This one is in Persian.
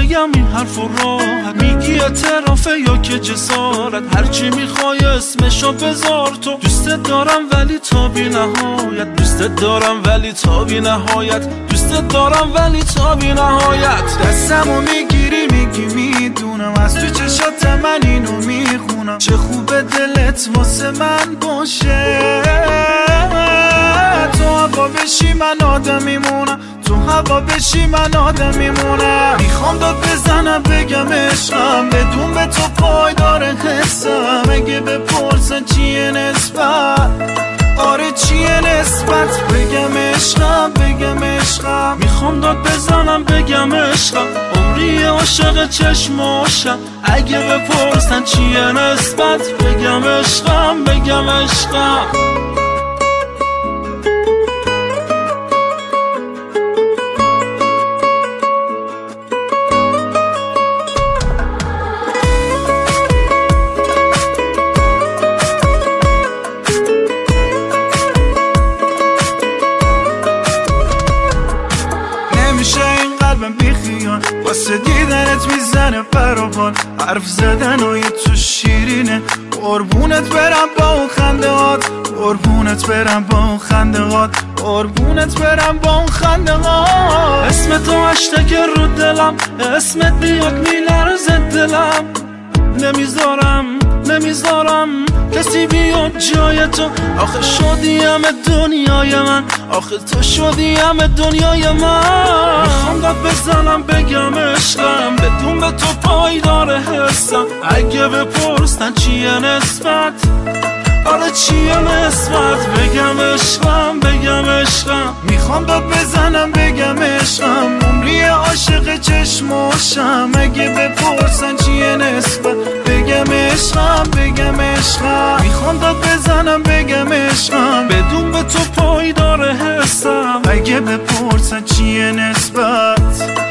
بگم این حرف و راحت میگی اعترافه یا که جسارت؟ هرچی میخوای اسمشو بذار تو. دوستت دارم ولی تا بی نهایت، دوستت دارم ولی تا بی نهایت، دوستت دارم ولی تا بی نهایت. دستمو میگیری میگی میدونم، از تو چشات من اینو میخونم. چه خوبه دلت واسه من باشه، تو هوا بشی من آدم میمونم، تو هوا بشی من آدم میمونم. میخوام داد بزنم بگم عشقم، بدون به تو پایدار حسم. اگه بپرسن چیه نسبت، آره چیه نسبت، بگم عشقم بگم عشقم. میخوام داد بزنم بگم عشقم، عمری عاشق چشماشم. اگه بپرسن چیه نسبت، بگم عشقم بگم عشقم. واسه دیدنت میزنه پروپان، حرف زدنای تو شیرینه. قربونت برم با اون خنده هات، قربونت برم با اون خنده هات، قربونت برم با اون خنده هات. اسم تو هشتگ رو دلم، اسمت بیاد میلرزه دلم. نمیذارم کسی بیاد جای تو. آخه شدیم دنیای من، آخه تو شدیم دنیای من. میخوام داد بزنم بگم عشقم، بدون به تو پایدار حسم. اگه بپرسن چیه نسبت، آره چیه نسبت، بگم عشقم بگم عشقم. میخوام داد بزنم بگم عشقم، عمری عاشق چشماشم. اگه بپرسن چیه نسبت، بگم عشقم بگم عشقم. میخوام داد بزنم بگم عشقم، بدون به تو پایدار حسم. اگه بپرسن چیه نسبت.